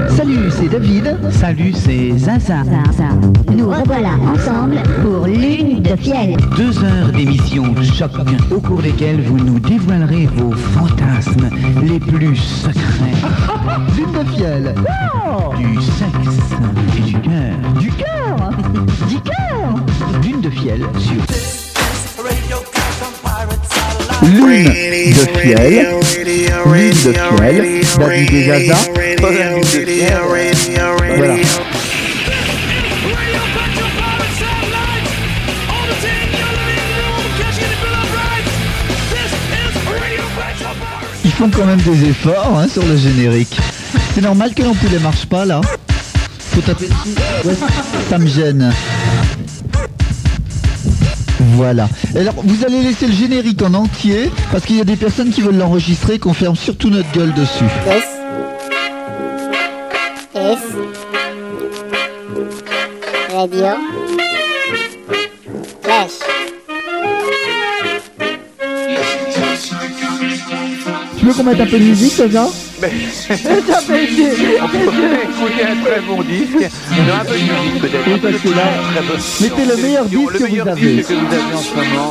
Salut, c'est David. Salut, c'est Zaza. Nous revoilà ensemble pour Lune de Fiel. 2 heures d'émission choc au cours desquelles vous nous dévoilerez vos fantasmes les plus secrets. Lune de Fiel. Du sexe et du cœur. Du cœur. Du cœur. Lune de Fiel sur Lune de Fiel. Lune de Fiel. David et Zaza. Lune de Fiel. Voilà. Ils font quand même des efforts sur le générique. C'est normal que l'ampoule ne marche pas là. Faut taper dessus. Ouais, ça me gêne. Voilà. Alors vous allez laisser le générique en entier parce qu'il y a des personnes qui veulent l'enregistrer, qu'on ferme surtout notre gueule dessus. S. Radio. Flash. Tu veux qu'on mette un peu de musique, c'est ça? On pourrait écouter un très bon disque, un peu de musique peut-être. Oui, parce que là, mettez le meilleur disque que vous avez. Disque que vous avez en ce moment.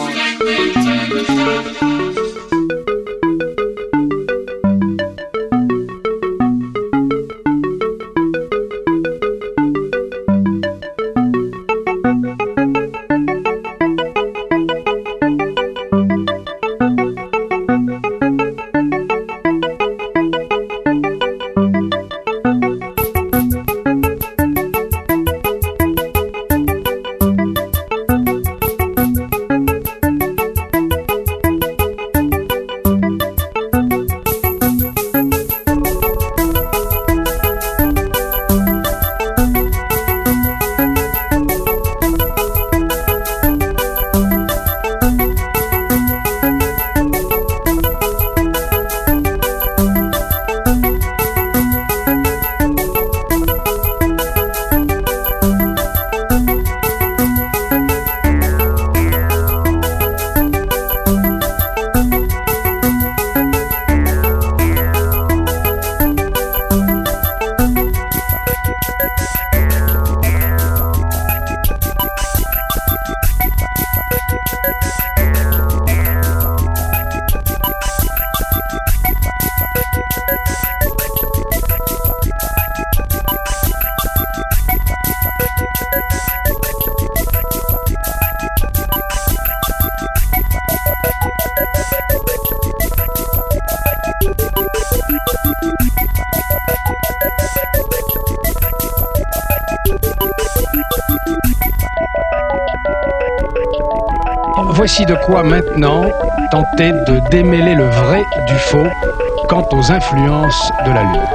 Voici de quoi maintenant tenter de démêler le vrai du faux quant aux influences de la Lune.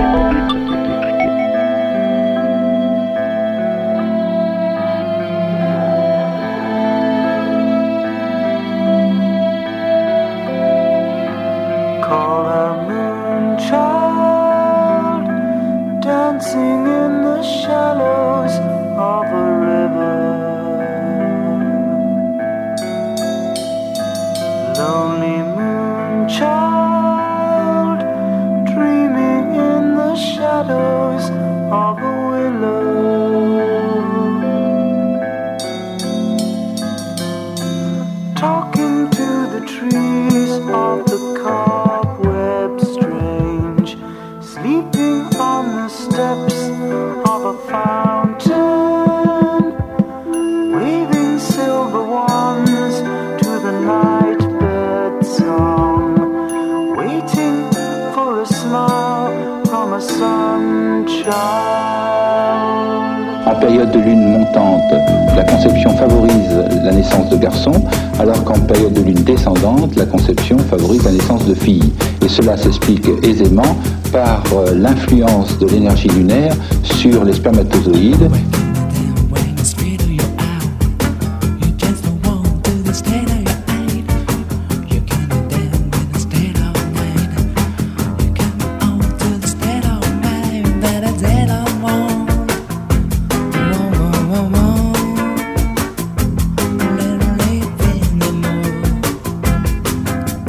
En période de lune montante, la conception favorise la naissance de garçons, alors qu'en période de lune descendante, la conception favorise la naissance de filles. Et cela s'explique aisément par l'influence de l'énergie lunaire sur les spermatozoïdes.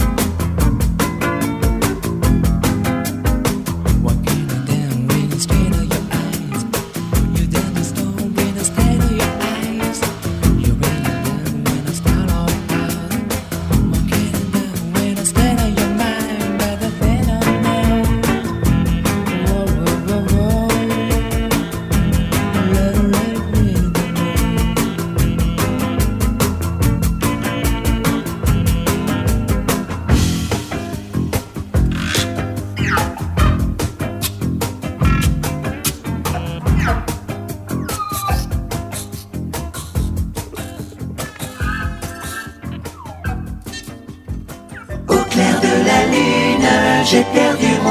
Walking down Wednesday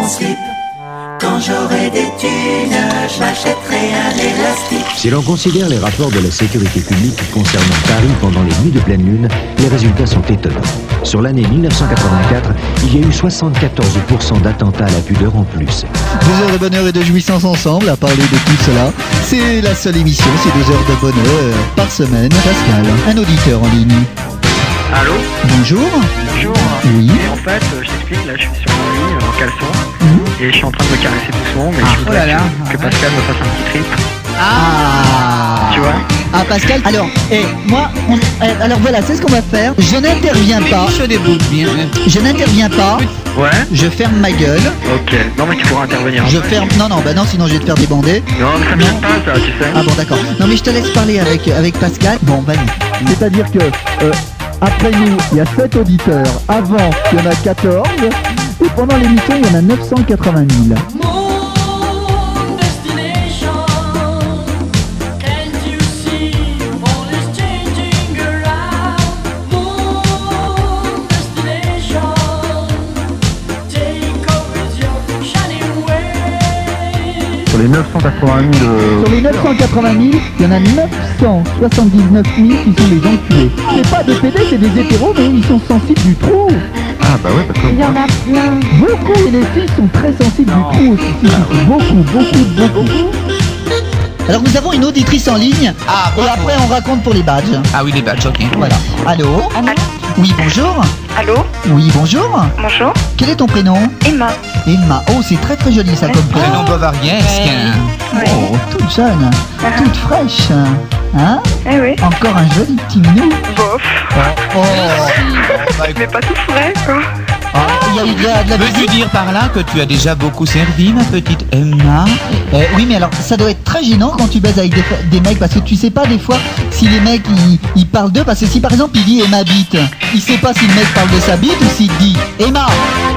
mon slip. Quand j'aurai des thunes, je m'achèterai un élastique. Si l'on considère les rapports de la sécurité publique concernant Paris pendant les nuits de pleine lune, les résultats sont étonnants. Sur l'année 1984, il y a eu 74% d'attentats à la pudeur en plus. 2 heures de bonheur et de jouissance ensemble à parler de tout cela. C'est la seule émission, c'est 2 heures de bonheur par semaine. Pascal, un auditeur en ligne. Allô? Bonjour. Bonjour. Oui. Et en fait, je t'explique, là je suis sur mon lit en caleçon et je suis en train de me caresser doucement, mais je voudrais que Pascal me fasse un petit trip. Ah. Tu vois? Ah Pascal, alors, alors voilà, c'est ce qu'on va faire. Je n'interviens pas. Je n'interviens pas. Ouais. Je ferme ma gueule. Ok. Non mais tu pourras intervenir. Je ferme. Non, sinon je vais te faire débander. Non, mais ça m'aime pas ça, tu sais. Ah bon, d'accord. Non, mais je te laisse parler avec Pascal. Bon, vas-y. C'est-à-dire que après nous, il y a 7 auditeurs. Avant, il y en a 14. Et pendant l'émission, il y en a 980 000. Sur les 980 000... Sur les 980 000, il y en a 979 000 qui sont des enculés. C'est pas des PD, c'est des hétéros, mais ils sont sensibles du trou. Ah bah ouais, parce que... Il y en a plein. Beaucoup, et les filles sont très sensibles du trou aussi. Beaucoup. Alors nous avons une auditrice en ligne, et après on raconte pour les badges. Ah oui, les badges, ok. Voilà. Allô? Oui, bonjour. Allô? Oui, bonjour. Bonjour. Quel est ton prénom? Emma. Emma. Oh, c'est très très joli ça comme prénom. Prénom bavariesque. Oh, toute jeune, toute fraîche. Hein? Eh oui. Encore un joli petit minou. Bof. Oh. Mais pas tout frais, quoi. Il y a eu de la Veux-tu dire par là que tu as déjà beaucoup servi, ma petite Emma? Oui, mais alors ça doit être très gênant quand tu baises avec des mecs, parce que tu sais pas des fois si les mecs ils parlent d'eux, parce que si par exemple il dit Emma bite, il sait pas si le mec parle de sa bite ou s'il dit Emma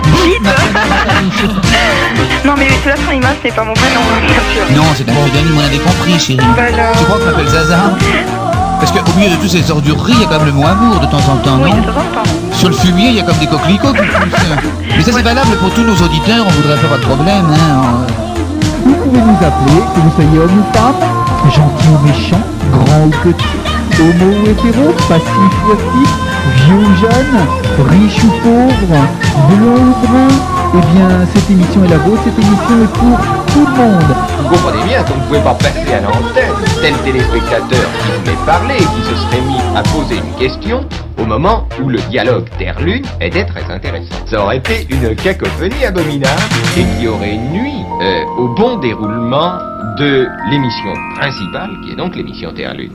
bite. Non mais de toute façon Emma c'est pas mon prénom, bien sûr. Non, c'est un pseudonyme, on avait compris, chérie. Tu crois que je m'appelle Zaza? Parce qu'au milieu de toutes ces ordures, il y a quand même le mot amour de temps en temps, Oui, non? de temps en temps. Sur le fumier, il y a comme des coquelicots qui poussent. Mais ça c'est valable pour tous nos auditeurs, on voudrait pas de problème, hein. Vous pouvez nous appeler, que vous soyez homme ou femme, gentil ou méchant, grand ou petit, homo ou hétéro, passif ou actif, vieux ou jeune, riche ou pauvre, blond ou brun. Eh bien, cette émission est la vôtre, cette émission est pour tout le monde. Vous comprenez bien qu'on ne pouvait pas passer à l'antenne tel téléspectateur qui voulait parler et qui se serait mis à poser une question au moment où le dialogue Terre-Lune était très intéressant. Ça aurait été une cacophonie abominable et qui aurait nui au bon déroulement de l'émission principale, qui est donc l'émission Terre-Lune.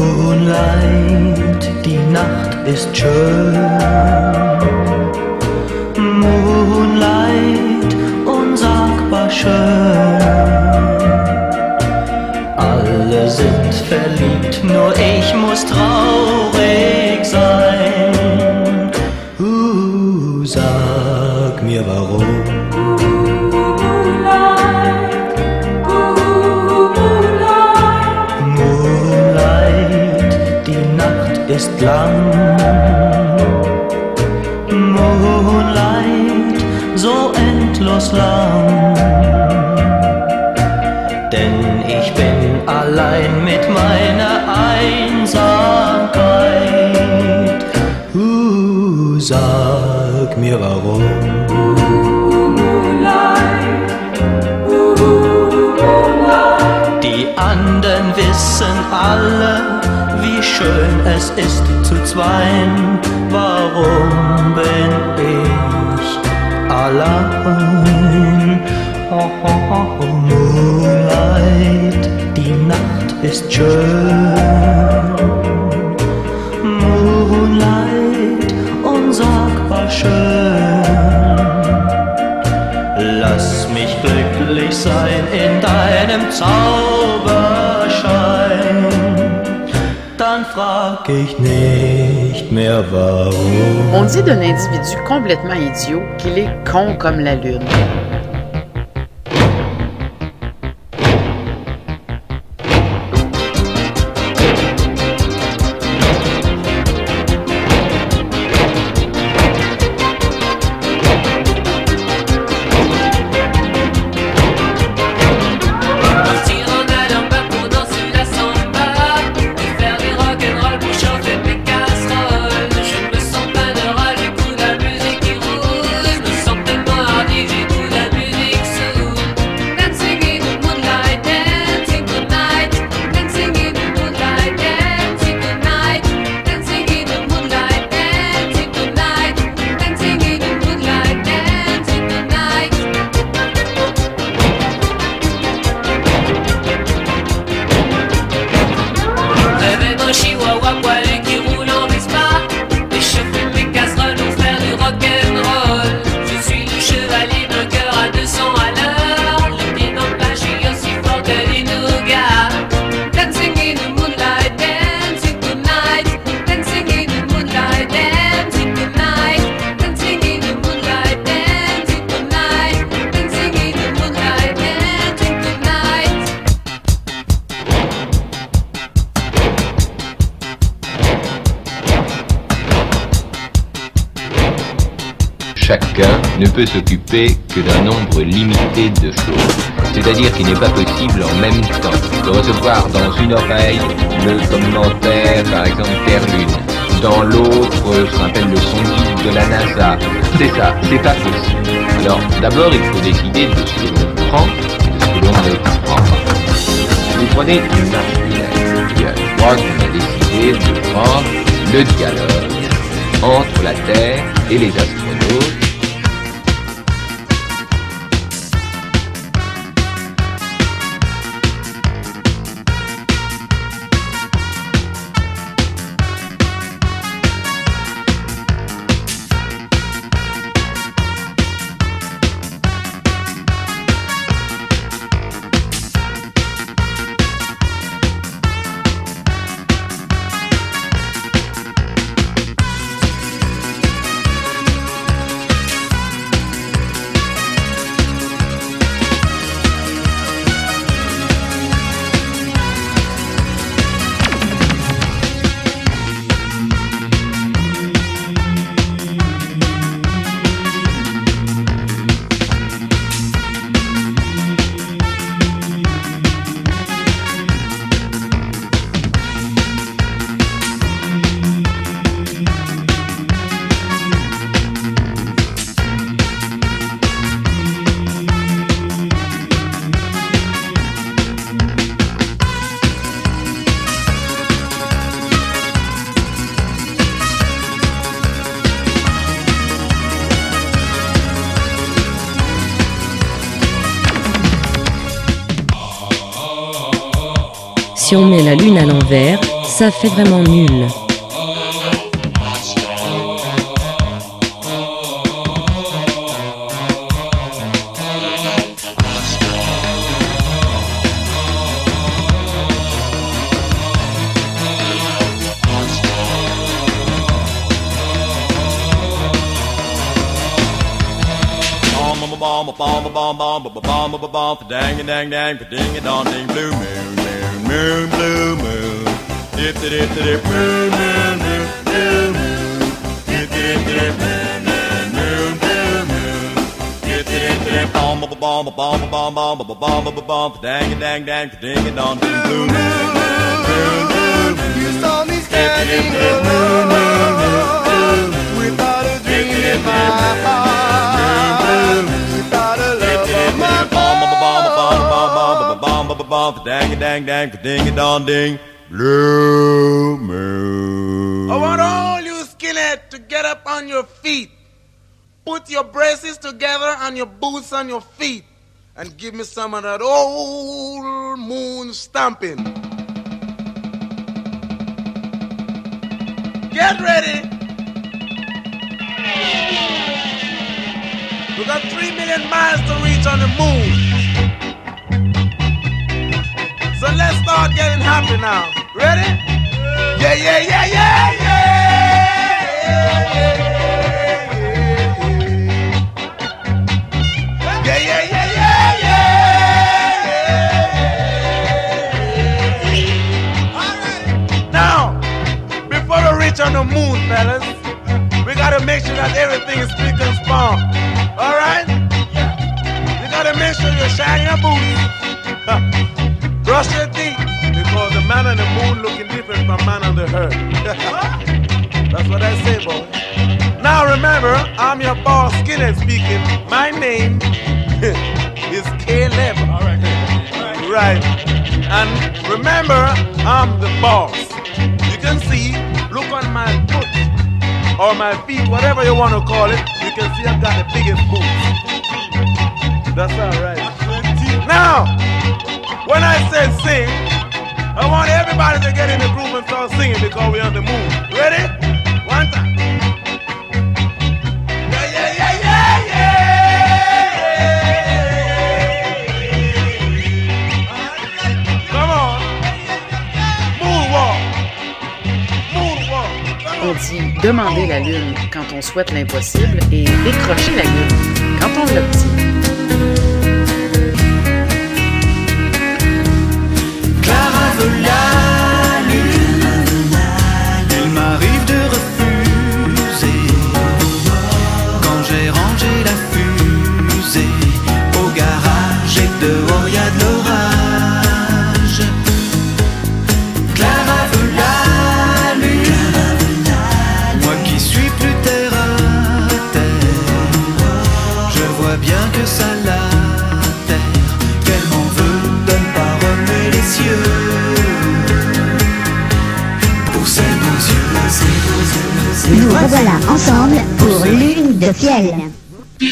Moonlight, die Nacht ist schön. Moonlight, unsagbar schön. Alle sind verliebt, nur ich muss traurig sein. Sag mir warum. Moonlight, die Nacht ist lang. Moonlight, so endlos lang. Denn ich bin allein mit meiner Einsamkeit. Sag mir warum. Die anderen wissen alle, wie schön es ist zu zweien. Warum bin ich allein? Oh, oh, oh, Moonlight, die Nacht ist schön. Moonlight, unsagbar schön. Lass mich glücklich sein in deinem Zauberschein. Dann frag ich nicht mehr warum. On dit d'un individu complètement idiot qu'il est con comme la lune. chacun ne peut s'occuper que d'un nombre limité de choses. C'est-à-dire qu'il n'est pas possible en même temps de recevoir dans une oreille le commentaire, par exemple, Terre-Lune, dans l'autre, ce qu'on appelle le sondage de la NASA. C'est ça, c'est pas possible. Alors, d'abord, il faut décider de ce que l'on prend et de ce que l'on ne prend pas. Vous prenez une marche binaire. Je crois qu'on a décidé de prendre le dialogue entre la Terre et les astronautes. Si on met la lune à l'envers, ça fait vraiment nul. Dang dang dang, ding dong ding, blue moon, moon, moon, blue moon. Dip dip dip, moon, moon, moon, blue moon. Dip dip dip, moon, moon, moon, blue moon. Dip dip dip, bomb bomb bomb bomb bomb bomb bomb bomb bomb, dang dang dang, ding dong ding, blue moon, moon, moon. You saw me standing alone without a dream in my heart. Dang dang dang, ding dong ding, blue moon. I want all you skinheads to get up on your feet. Put your braces together and your boots on your feet. And give me some of that old moon stomping. Get ready. We got 3 million miles to reach on the moon. So let's start getting happy now. Ready? Yeah, yeah, yeah, yeah, yeah. Yeah, yeah, yeah, yeah, yeah. All right. Now, before we reach on the moon, fellas, we gotta make sure that everything is spick and span. All right? You gotta make sure you're shining your boots. Brush your teeth, because the man on the moon looking different from man on the earth. That's what I say, boy. Now remember, I'm your boss, Skinhead speaking. My name is Caleb. All right. Right. And remember, I'm the boss. You can see, look on my foot, or my feet, whatever you want to call it. You can see I've got the biggest boots. That's all right. Now, when I say sing, I want everybody to get in the groove and start singing because we're on the moon. Ready? One time. Yeah, yeah, yeah, yeah, yeah. Come on. Moonwalk. Moonwalk. On dit demander la lune quand on souhaite l'impossible et décrocher la lune quand on l'obtient. Clara veut la lune. Il m'arrive de refuser quand j'ai rencontré Nous revoilà ensemble pour Lune de Fiel. Eh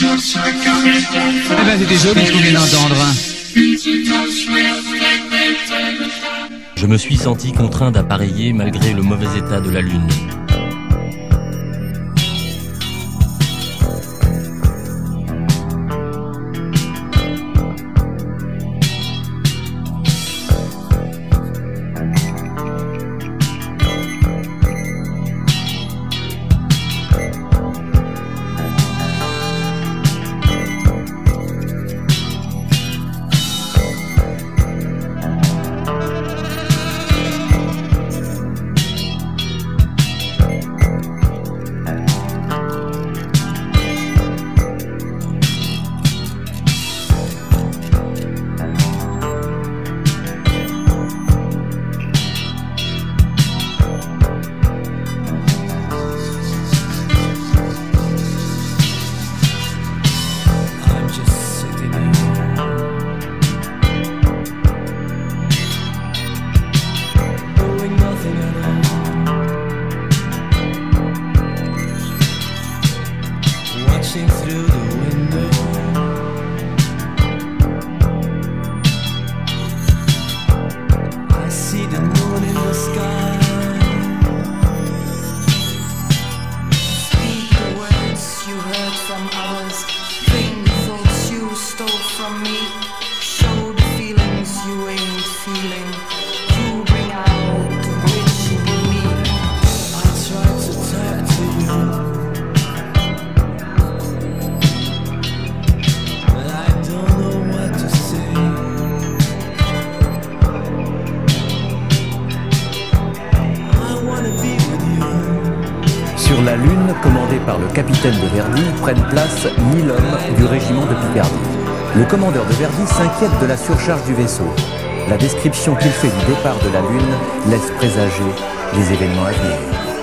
ben, c'était joli ce qu'on vient d'entendre. Je me suis senti contraint d'appareiller malgré le mauvais état de la Lune. Sur la Lune, commandée par le capitaine de Verdi, prennent place 1000 hommes du régiment de Picardie. Le commandeur de Verdi s'inquiète de la surcharge du vaisseau. La description qu'il fait du départ de la Lune laisse présager les événements à venir.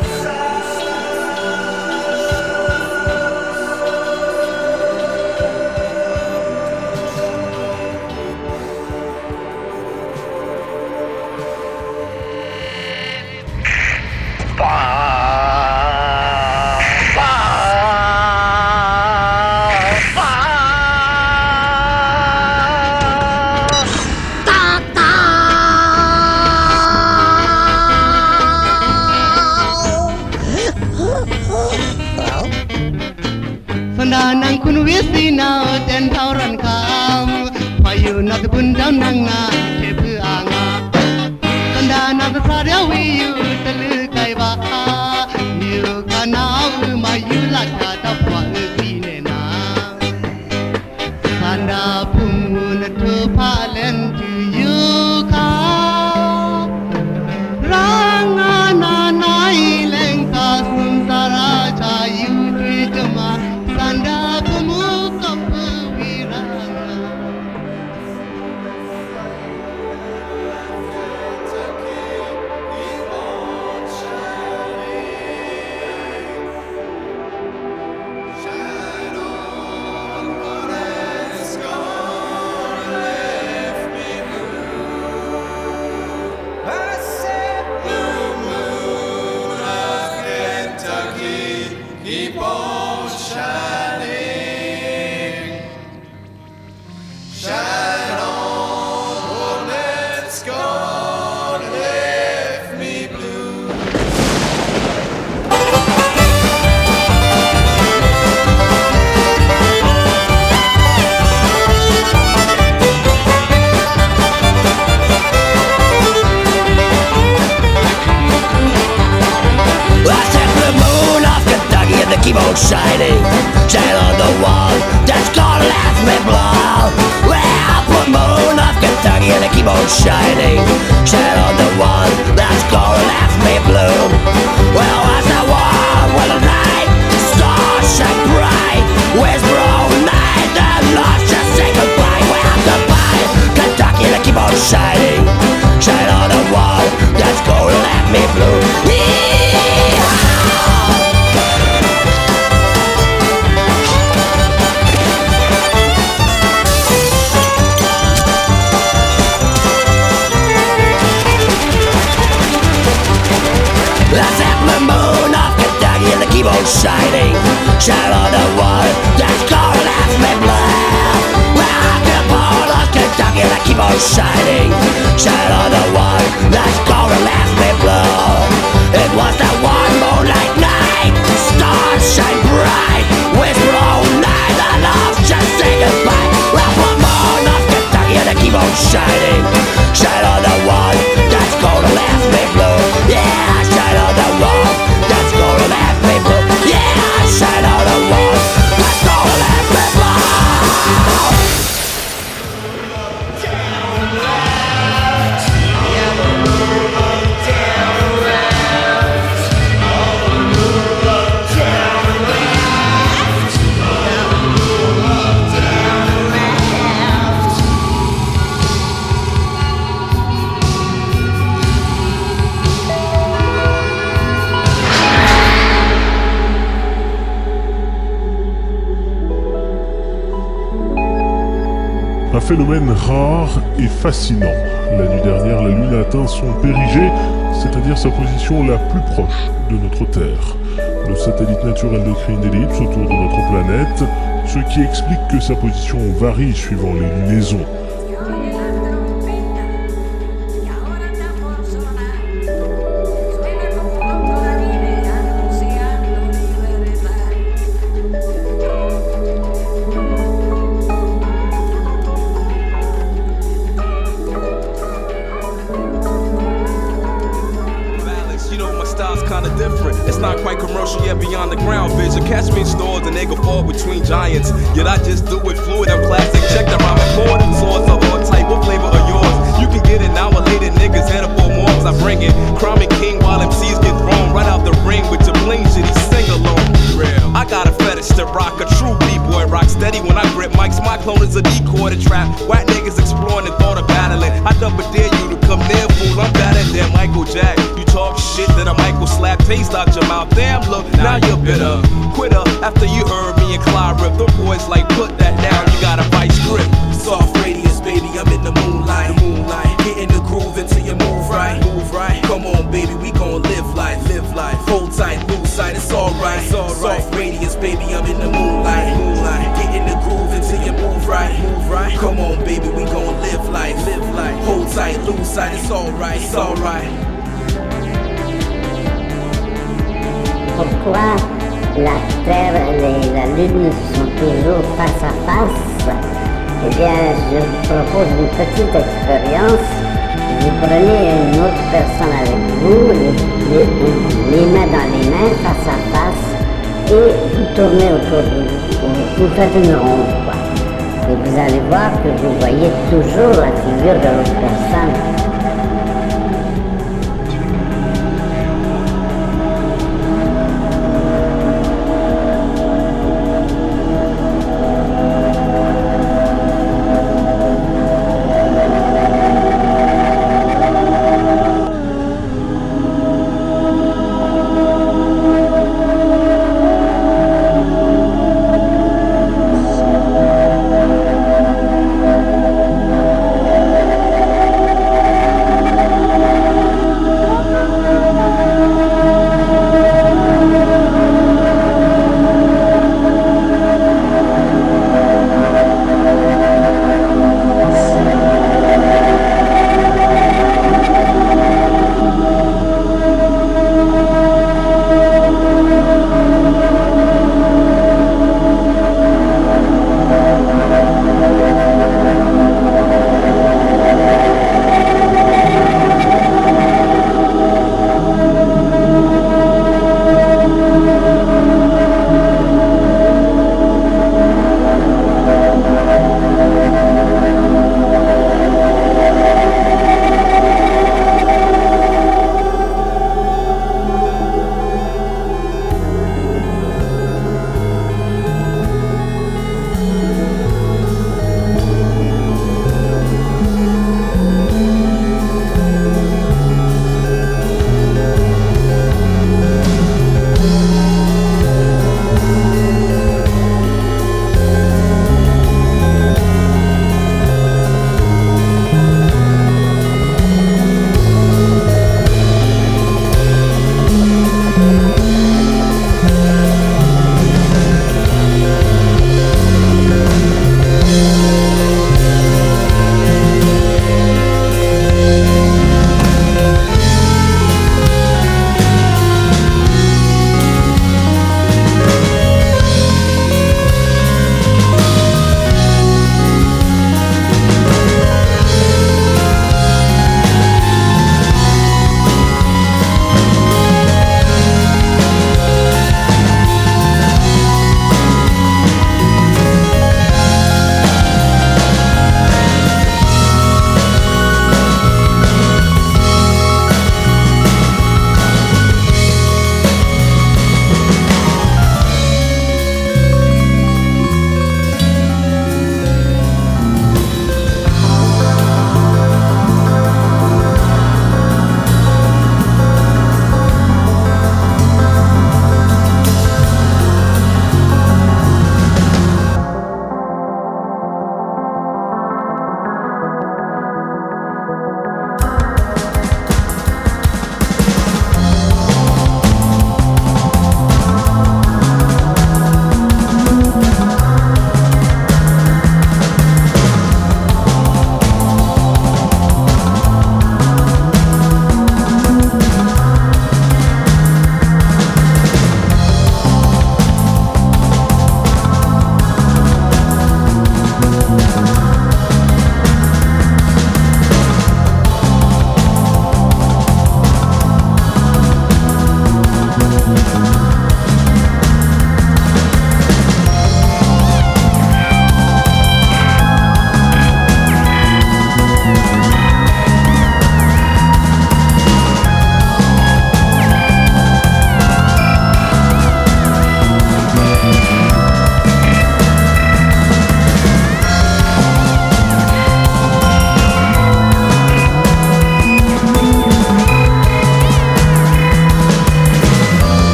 Nang kun wisi na ten thauran kam payu na bun down nang na te pu anga kanda na pra dia wi yu telu kai ba yu kana u ma yu la ta ta pa wi ne na kanda pum na tu pa len tu yu ka ranga na nai leng ka sum sara cha yu twi jama Sanda kumu kapu wirana Keep on shining, shine on, oh let's go, left me blue. I set the moon off Kentucky and they keep on shining. Shine on the wall that's gonna left me blow. Well, put moon off Kentucky and they keep on shining. Shine on the wall that's gonna left me blue. Well, as the wall, well the night, stars shine bright. Where's brown night, the lost just say goodbye. Well, goodbye, Kentucky and they keep on shining. Shine on the wall that's gonna left me blue. Un phénomène rare et fascinant. La nuit dernière, la Lune a atteint son périgée, c'est-à-dire sa position la plus proche de notre Terre. Le satellite naturel décrit une ellipse autour de notre planète, ce qui explique que sa position varie suivant les lunaisons. Beyond the ground vision, catch me in stores and they go fall between giants. Yet I just do it fluid and plastic. Check the rhyme and forward. Swords of all type, what flavor are yours? You can get it now or later, niggas head up for more. Cause I bring it. Crown and king while MCs get thrown right out the ring with your bling shitty sing along. I got a fetish to rock, a true B-boy rock steady when I grip mics. My clone is a decoy to trap. Whack niggas exploring the thought of battling. I double dare you to come near, fool. I'm better than Michael Jack. You talk shit, then a Michael slap taste out your mouth. Damn, look, now you're bitter. Quitter after you heard me and Clyde rip. The boys like, put that down, you got a vice grip. Soft radius, baby, I'm in the moonlight. Getting the groove until you move right. Come on, baby, we gon' live life. Hold tight, lose sight, it's alright. Soft radius, baby, I'm in the moonlight. Getting the groove until you move right. Come on, baby, we gon' live life. Hold tight, lose sight, it's alright. Pourquoi la Terre et la Lune sont toujours face à face? Eh bien, je vous propose une petite expérience. Vous prenez une autre personne avec vous, les mains dans les mains, face à face, et vous tournez autour de vous. Vous faites une ronde, quoi. Et vous allez voir que vous voyez toujours la figure de l'autre personne.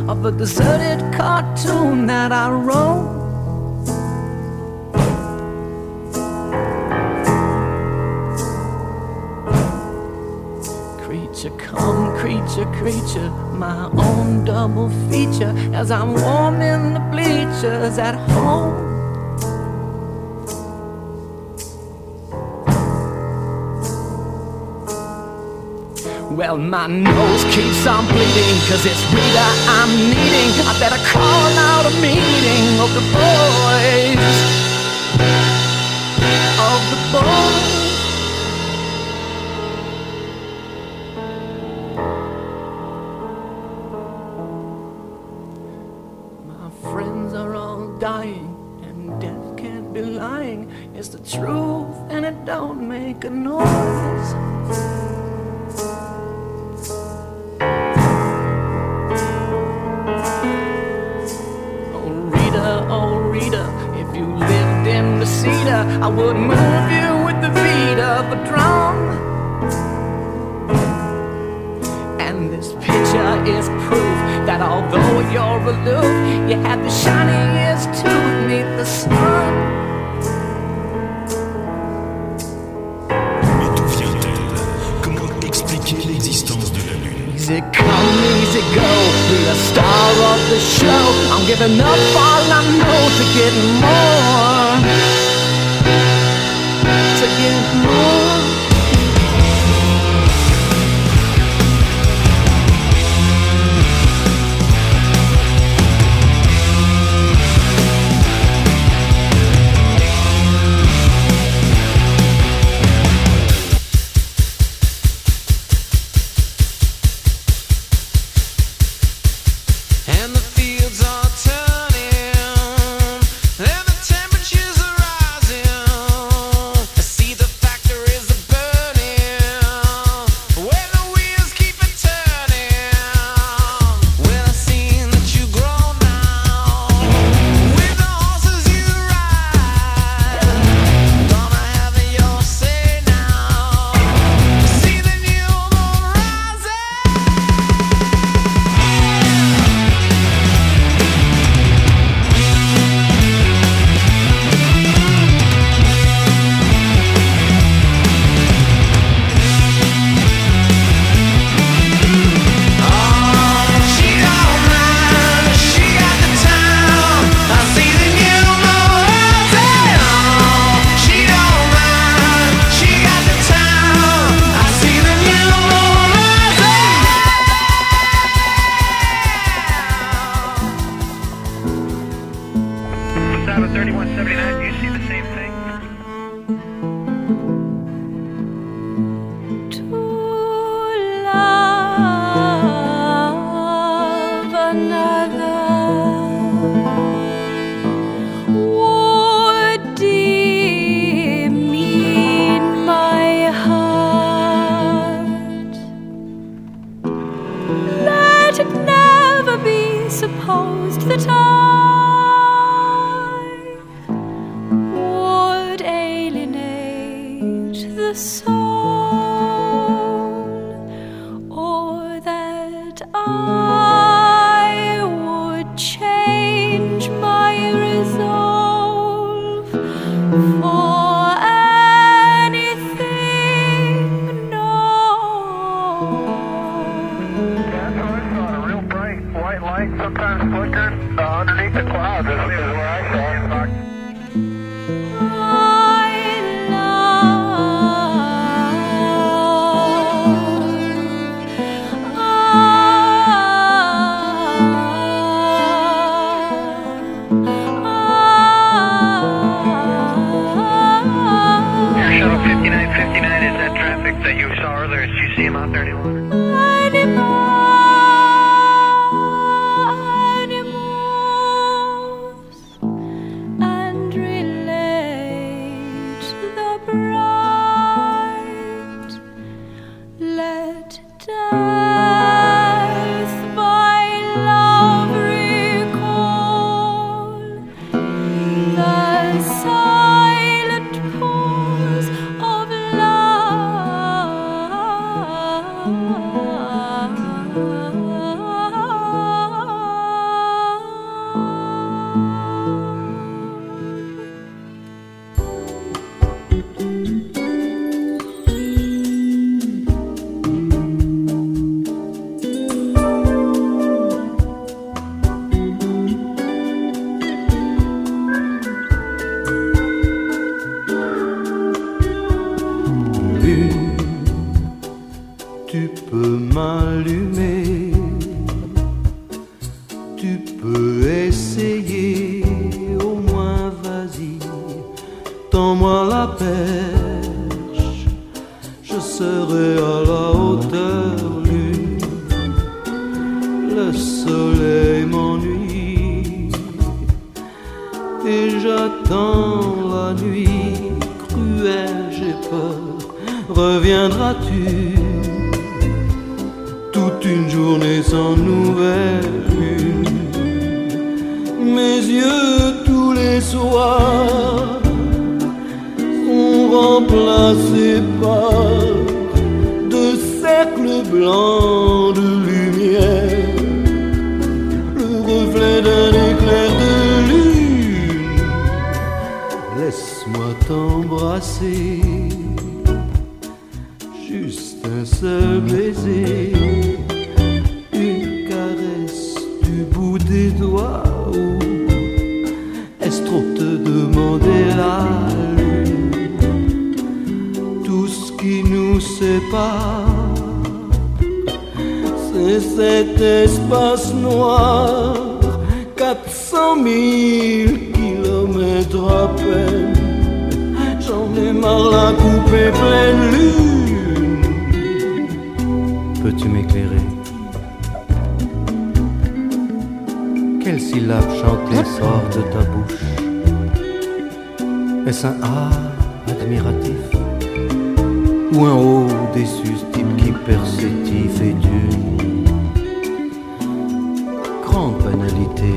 of a deserted cartoon that I wrote. Creature, my own double feature as I'm warming the bleachers at home. Well, my nose keeps on bleeding, 'cause it's Rita I'm needing. I better call out a meeting of the boys. Of the boys. It's the truth and it don't make a noise. Oh Rita, if you lived in the cedar, I would move you with the beat of a drum. And this picture is proof that although you're aloof, you have the shiniest tooth beneath the sun. Easy come, easy go, be the star of the show. I'm giving up all I know to get more. To get more. tu peux essayer, au moins vas-y, tends-moi la perche, je serai à la hauteur, lune, le soleil m'ennuie, et j'attends la nuit cruelle, j'ai peur, reviendras-tu? Toute une journée sans nouvelles lune, mes yeux tous les soirs sont remplacés par de cercles blancs de lumière, le reflet d'un éclair de lune. Laisse-moi t'embrasser, juste un seul baiser, une caresse du bout des doigts, ou est-ce trop te demander la lune? Tout ce qui nous sépare, c'est cet espace noir, 400 000 kilomètres à peine. J'en ai marre la couper pleine lune. Peux-tu m'éclairer? Quelle syllabe chantée sort de ta bouche? Est-ce un A admiratif ou un O déçu, ce type qui persétif et d'une grande banalité?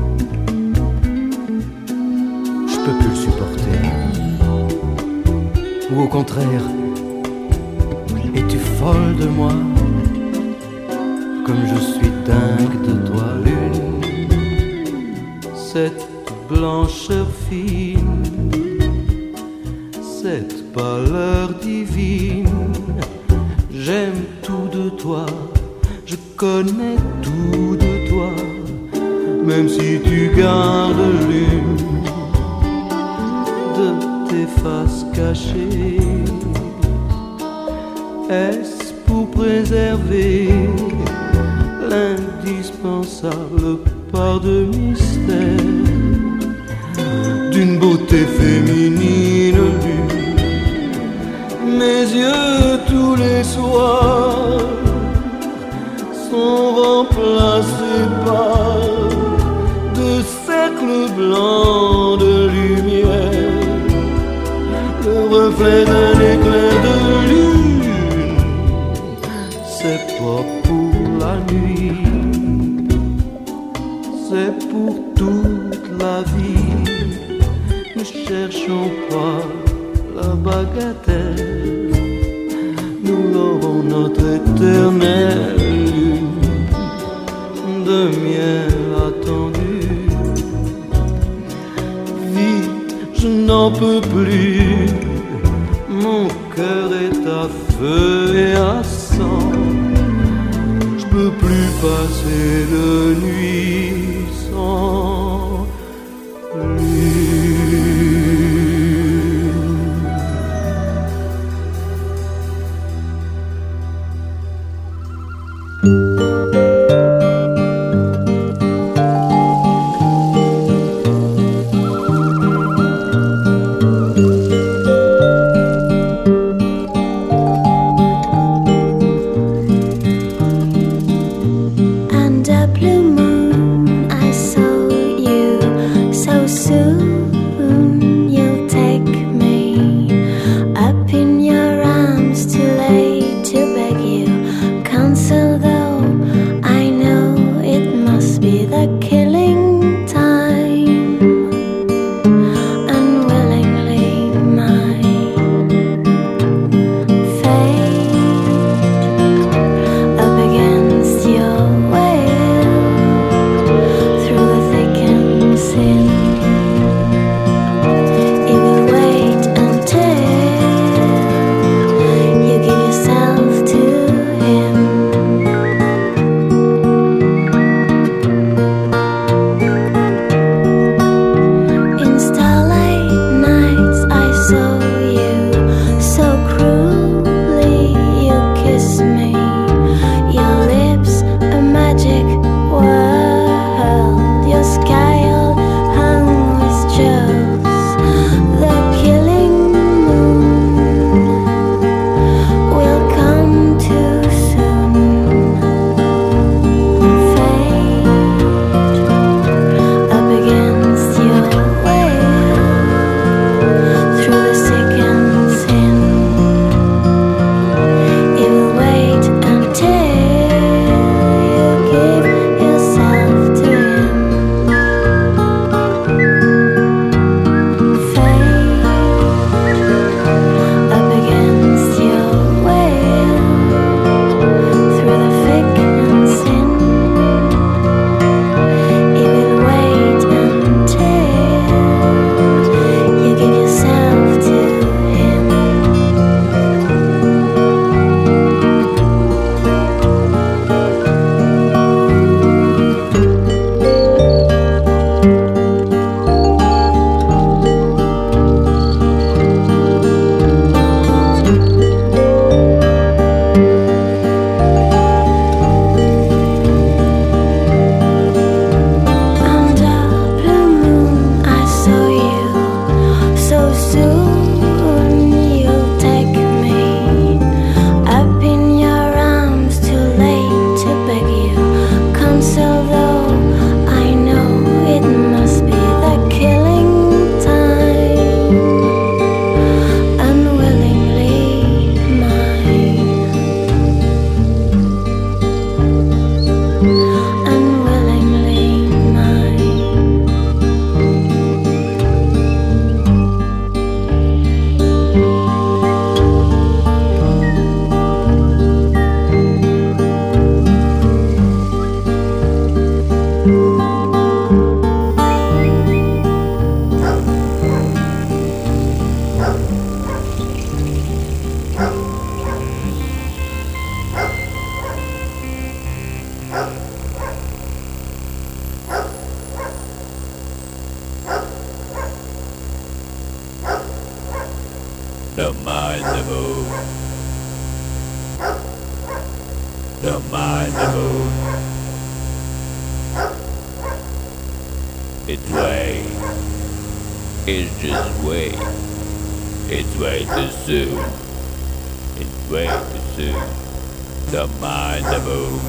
Je peux plus le supporter. Ou au contraire, es-tu folle de moi, comme je suis dingue de toi, lune? Cette blancheur fine, cette pâleur divine, j'aime tout de toi, je connais tout de toi, même si tu gardes l'une de tes faces cachées. Est-ce pour préserver l'indispensable part de mystère d'une beauté féminine lune? Mes yeux tous les soirs sont remplacés par de cercles blancs de lumière, le reflet d'un éclair de lune. C'est pas pour la nuit, c'est pour toute la vie. Ne cherchons pas la bagatelle, nous l'aurons notre éternelle lune de miel attendu. Vite, je n'en peux plus, mon cœur est à feu et à sang. Je peux plus passer de nuit sans lune. Don't mind the moon. Don't mind the moon. It's way. It's just way. It's way too soon. It's way too soon. Don't mind the moon.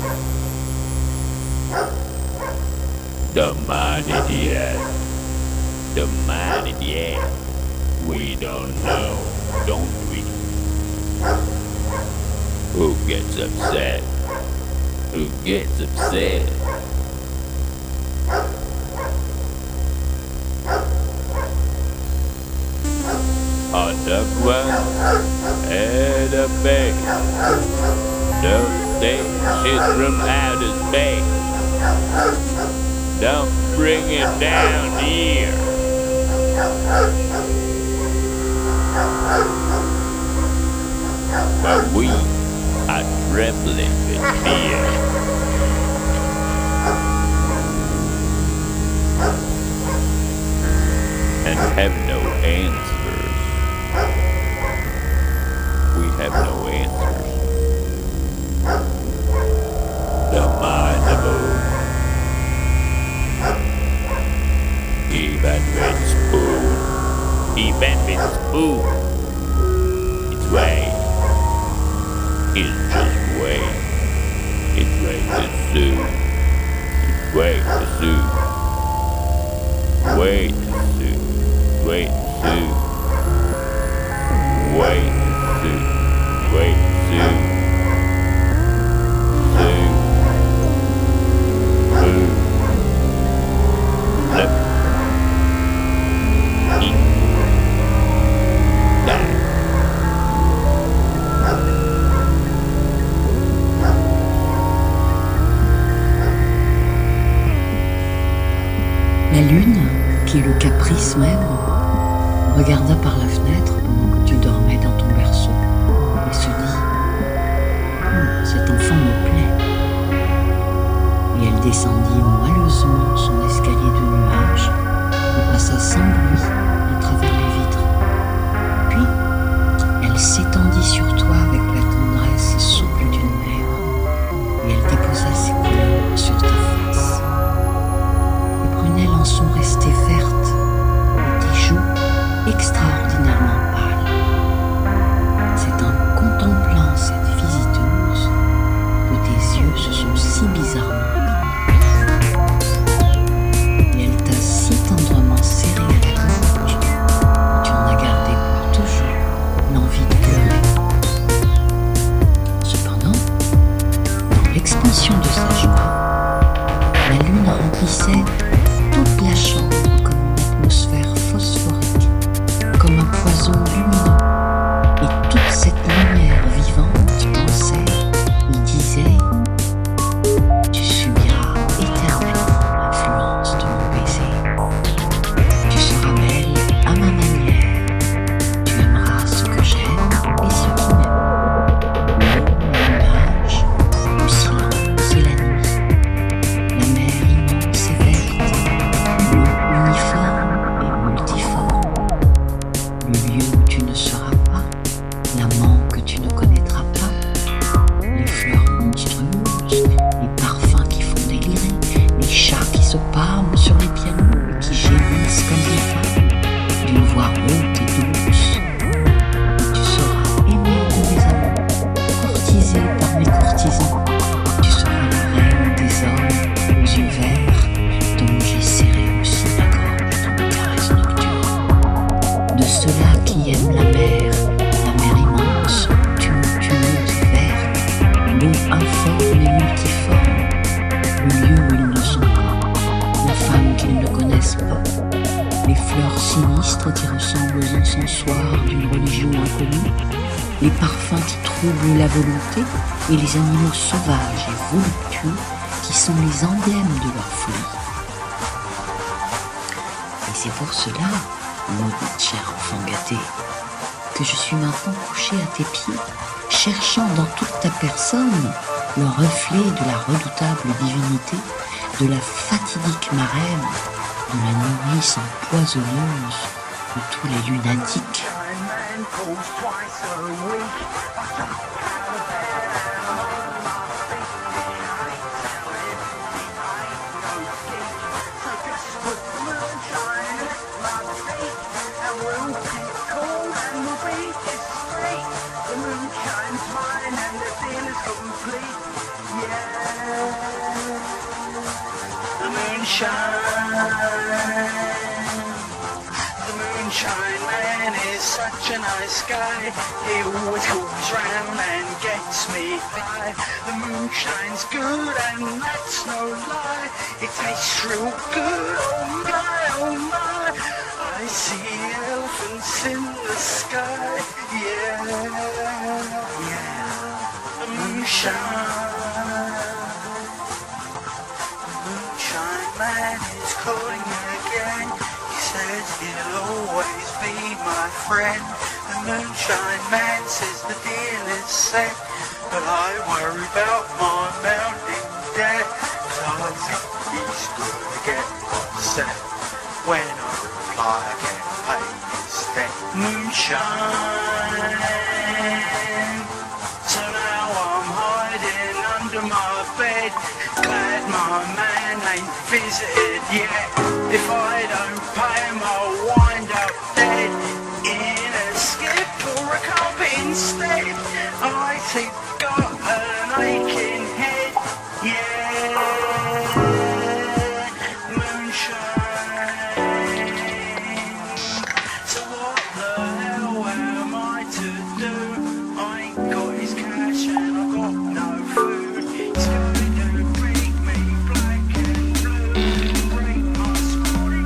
Don't mind it yet. Don't mind it yet. We don't know, don't we? Who gets upset? Who gets upset? A duck one and a bear. Don't think shit from outer space. Don't bring it down here. But we are trembling with fear. And have no answers. We have no answers. Don't mind the moon. Even with spoon. Even with spoon. It's way. It's just way. It's way too soon. It's way too soon. Way too soon. Way too soon. Way too soon. Way too soon. Soon. Soon. Look. Eat. Die. La lune, qui est le caprice même, regarda par la fenêtre pendant que tu dormais dans ton berceau et se dit « Cet enfant me plaît ». Et elle descendit moelleusement son escalier de nuages et passa sans bruit à travers les vitres. Puis, elle s'étendit sur toi avec la tendresse souple d'une mère et elle déposa ses couleurs sur ta face. Les prunelles en sont restées vertes et tes joues extraordinairement pâles. C'est en contemplant cette visiteuse que tes yeux se sont si bizarrement agrandis. Et elle t'a si tendrement serré à la gorge que tu en as gardé pour toujours l'envie de pleurer. Cependant, dans l'expansion de sa joie, la lune remplissait toute la chambre comme une atmosphère phosphorique, comme un poison lumineux. Et toute cette lumière vivante pensait et disait « Tu subiras éternellement l'influence de mon baiser. Tu seras belle à ma manière. Tu aimeras ce que j'aime et ce qui m'aime. L'eau, les nuages, le silence et la nuit. La mer immense et verte. L'eau uniforme et multiforme. Le lieu où tu ne seras pas, l'amant que tu ne connaîtras pas, les fleurs monstrueuses, les parfums qui font délirer, les chats qui se pâment sur les pianos et qui gémissent comme des femmes, d'une voix haute et douce. Et tu seras aimé de mes amants, courtisé par mes courtisans. Tu seras la reine des hommes aux yeux verts, dont j'ai serré aussi la gorge dans mes caresses nocturnes. De ceux-là qui aiment la mer immense, tumultueuse et verte, l'eau informe et multiforme, le lieu où ils ne sont pas, la femme qu'ils ne connaissent pas, les fleurs sinistres qui ressemblent aux encensoirs d'une religion inconnue, les parfums qui troublent la volonté et les animaux sauvages et voluptueux qui sont les emblèmes de leur folie. Et c'est pour cela, maudite chère enfant gâtée, que je suis maintenant couché à tes pieds, cherchant dans toute ta personne le reflet de la redoutable divinité, de la fatidique marraine, de la nourrice empoisonneuse de tous les lunatiques. calls twice a week. I jump out of bed and I'm on my feet. I tell everybody I ain't no geek. So just put the moonshine at my feet, and we'll keep cool and the beat is straight. The moonshine's mine and the deal is complete. Yeah, the moonshine. The moonshine man is such a nice guy. He always comes round and gets me by. The moonshine's good and that's no lie. It tastes real good, oh my. I see elephants in the sky. Yeah, the moonshine. The moonshine man is calling again. Says he'll always be my friend. The moonshine man says the deal is set, but I worry about my mounting debt, 'cause I think he's gonna get upset when I reply I can't pay his debt. Moonshine. So now I'm hiding under my bed, glad my man ain't visited yet. If I don't pay him, I'll wind up dead in a skip or a cup instead. I think got an aching head. Yeah, moonshine. So what the hell am I to do? I ain't got his cash and I've got no food. He's gonna break me black and blue, break my sporting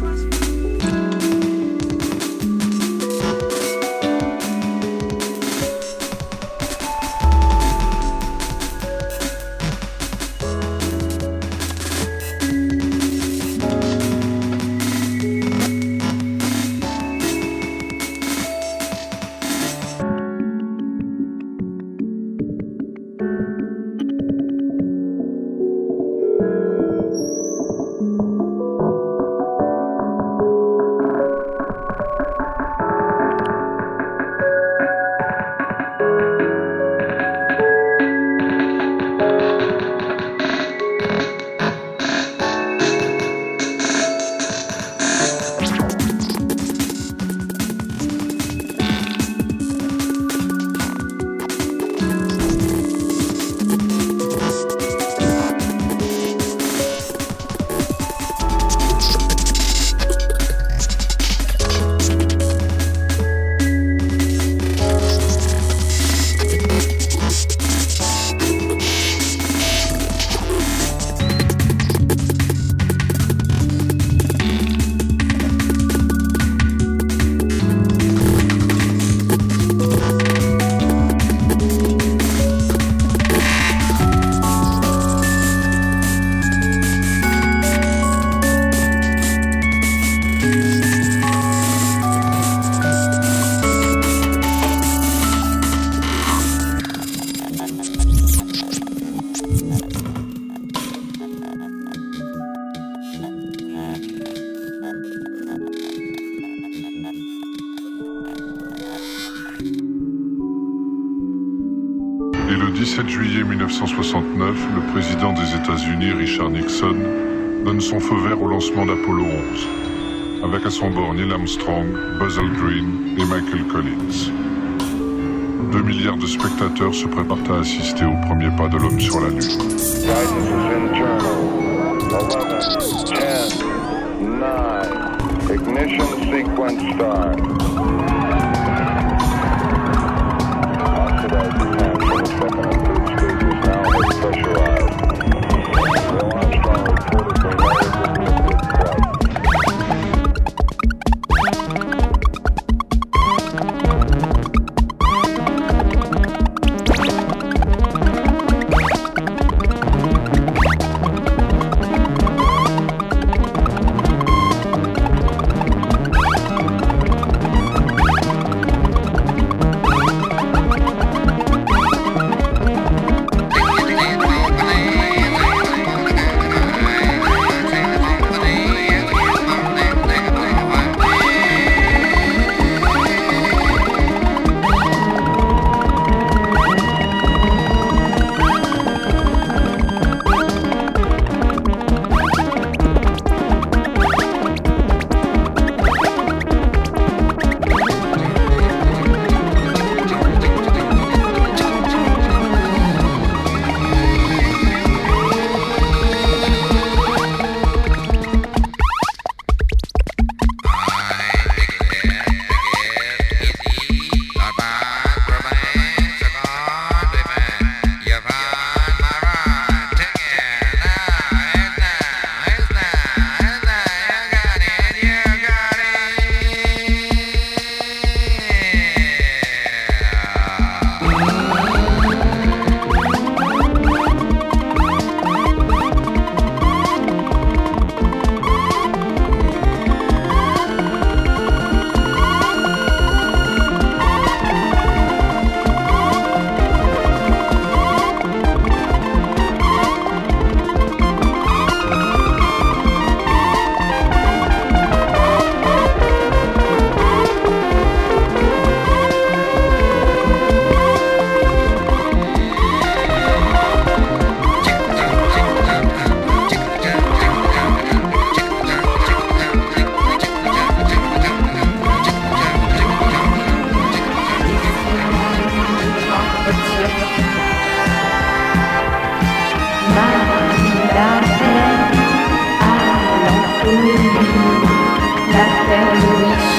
Et le 17 juillet 1969, le président des États-Unis, Richard Nixon, donne son feu vert au lancement d'Apollo 11, avec à son bord Neil Armstrong, Buzz Aldrin et Michael Collins. 2 milliards de spectateurs se préparent à assister au premier pas de l'homme sur la Lune. 11, 10, 9, ignition sequence start. Oxidizing tank for the second and third stages now has pressurized. Neil Armstrong reported the layers of liquid flight.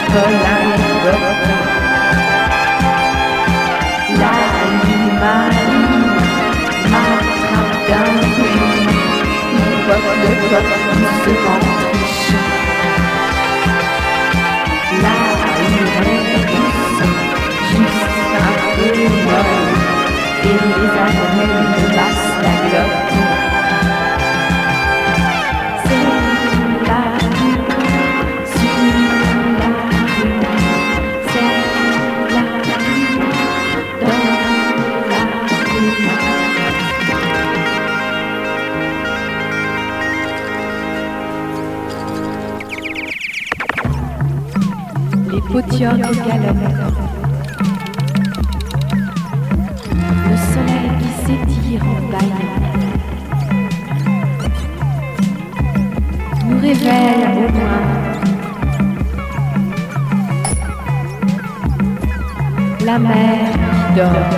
folle anecdote. La nuit m'attrape d'un bruit, une fois le peuple se rend riche. La nuit douce, juste un peu molle, et les armées me passent la glotte. C'est la nuit sur la rue, c'est la nuit dans la rue. Les potioles galopent. Le soleil qui s'étire en bâillant nous révèle au loin la mer qui dort.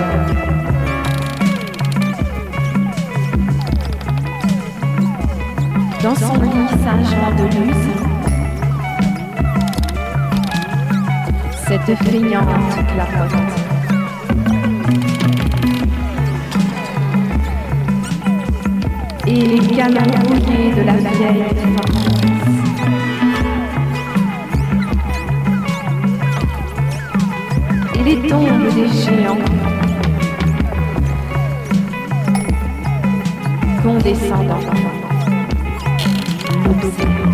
Dans son lit Saint-Jean-de-Luz, cette feignante clapote. Et les canons rouillés de la vieille forteresse. Et les tombes des géants condescendants observent.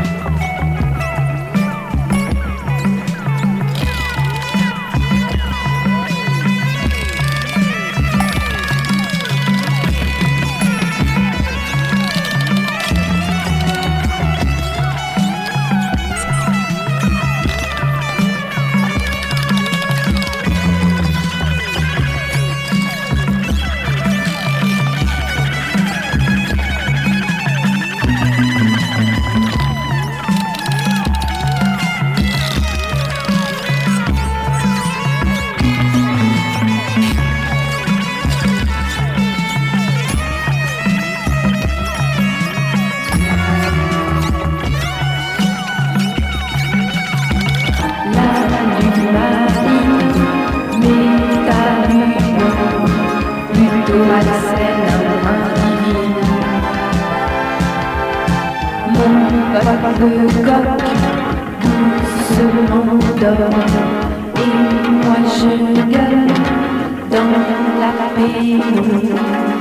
Le coq doucement dort et moi je gueule dans la pénombre.